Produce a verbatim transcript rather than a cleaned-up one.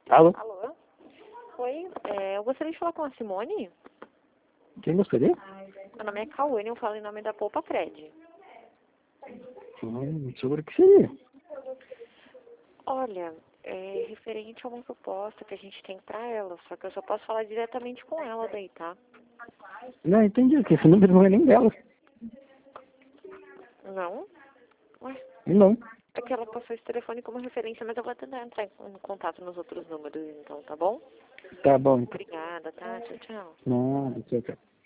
Alô? Alô? Oi, é, eu gostaria de falar com a Simone. Quem gostaria? Meu nome é Cauane, eu falo em nome da Poupa Cred. Hum, sobre o que seria? Olha, é referente a uma proposta que a gente tem pra ela, só que eu só posso falar diretamente com ela daí, tá? Não, entendi, que esse número não é nem dela. Não? Ué, Não. é que ela passou esse telefone como referência, mas eu vou tentar entrar em em contato nos outros números, então, tá bom? Tá bom, então. Obrigada, tá? Tchau, tchau. Não, tchau, tchau.